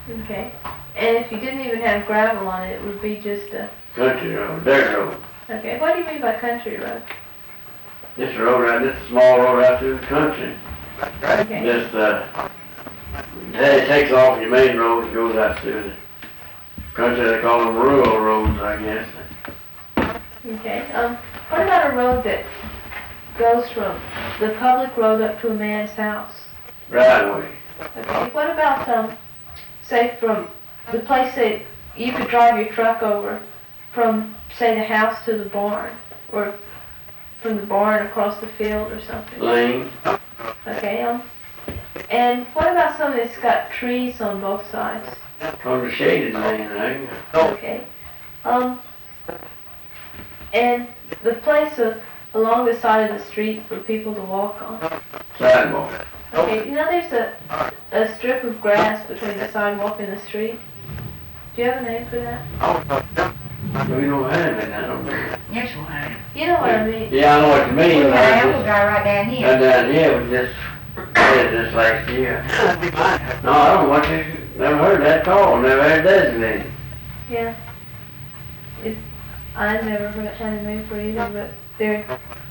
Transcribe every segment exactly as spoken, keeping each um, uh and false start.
Okay. And if you didn't even have gravel on it, it would be just a... Country road, dirt road. Okay, what do you mean by country road? Just a road out, just a small road out through the country. Okay. Just, uh, it takes off your main road and goes out through the country. They call them rural roads, I guess. Okay. Um, what about a road that goes from the public road up to a man's house? Right away. Okay. What about, um, say from the place that you could drive your truck over from, say, the house to the barn, or from the barn across the field or something? Lane. Okay. Um, and what about something that's got trees on both sides? On the shaded lane, I think. Okay. Um, and the place of, along the side of the street for people to walk on. Sidewalk. Okay, you know there's a, a strip of grass between the sidewalk and the street? Do you have a name for that? We don't have it, I don't know. Yes, one. You know what I mean? Yeah, I know what you We mean. got but an I apple just- guy right down here. Right down here, we just, did this last year. No, I don't want to, never heard that call, never had designated. Yeah. It's, I never heard had a name for it either, but they're,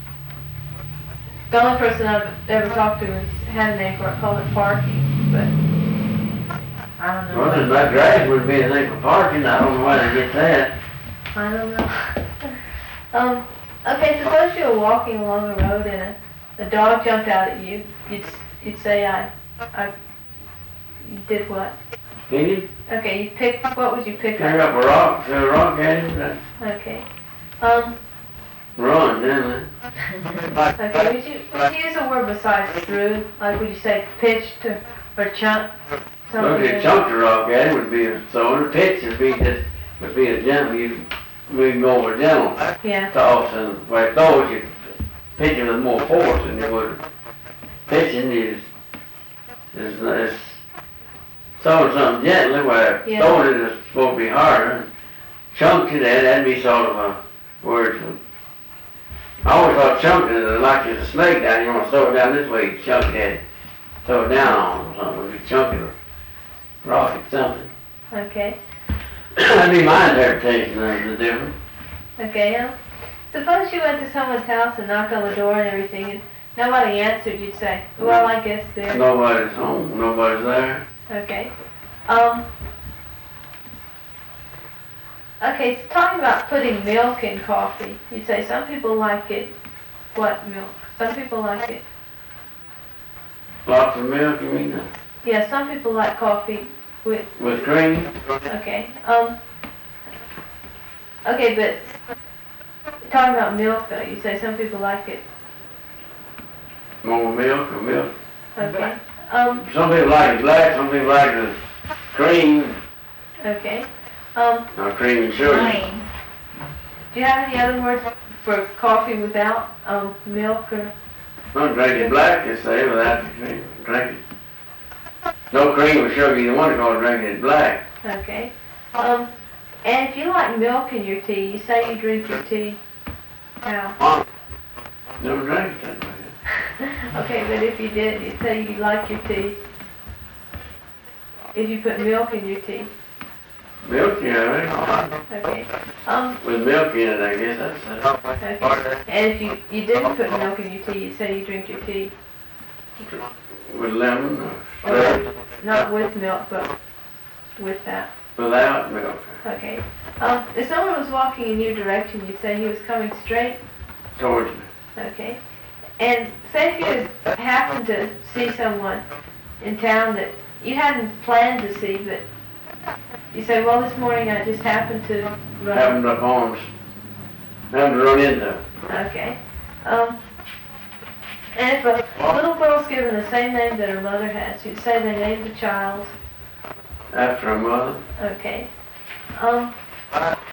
the only person I've ever talked to has had a name for it, called it parking, but I don't know. Well, there's not grass would be anything for parking, I don't know why they get that. I don't know. um, okay, suppose you were walking along the road and a, a dog jumped out at you. You'd, you'd say, I, I, you did what? Can you Okay, you pick, what would you pick pick up? up a rock, throw a rock at him, then Okay. Um, run, then. okay, would you, would you use a word besides through? Like, would you say pitched or, or chunk? Well, if you chunked a rock at him, would be a, so the pitch would be just, would be a gentle, you move him over gentle. Yeah. Toss and where it throws, you pitch it with more force than you would pitching. You is is throwing something gently where Yeah. throwing it is supposed to be harder. Chunk it, that that'd be sort of a word for. I always thought chunking it like it's a snake down. You want to throw it down this way, you chunk it, throw it down on or something. If you chunk it or rock it, something. Okay. That'd be my interpretation of the difference. Okay, um, suppose you went to someone's house and knocked on the door and everything and nobody answered, you'd say, well, I guess they're... Nobody's home, nobody's there. Okay. Um, okay, so talking about putting milk in coffee, you'd say some people like it, what milk? Some people like it. Lots of milk, you mean? Yeah, some people like coffee with, With cream? okay, um, okay, but talking about milk though, you say some people like it, More milk or milk? okay, um, Some people like it black, some people like the cream, okay, um, or cream and sugar. Plain. do you have any other words for coffee without, um, milk or, Don't drink it black, they say, without the cream. Drink it. No cream or sugar, either one, called drinking it black. okay, um, and if you like milk in your tea, you say you drink your tea how? Don't drink it that way. Okay, but if you did, you'd say you like your tea. If you put milk in your tea. Milk, yeah, right? Okay. Um, With milk in it, I guess that's it. okay. And if you, you didn't put milk in your tea, you'd say you drink your tea. With lemon or Or not with milk, but with that. without milk. Okay. Um, if someone was walking in your direction, you'd say he was coming straight. Towards me. Okay. And say if you had happened to see someone in town that you hadn't planned to see, but you say, well, this morning I just happened to run. Having the arms, having to run into them. Okay. Um, and if a little girl's given the same name that her mother has, you'd say they named the child. After a mother. Okay. Um,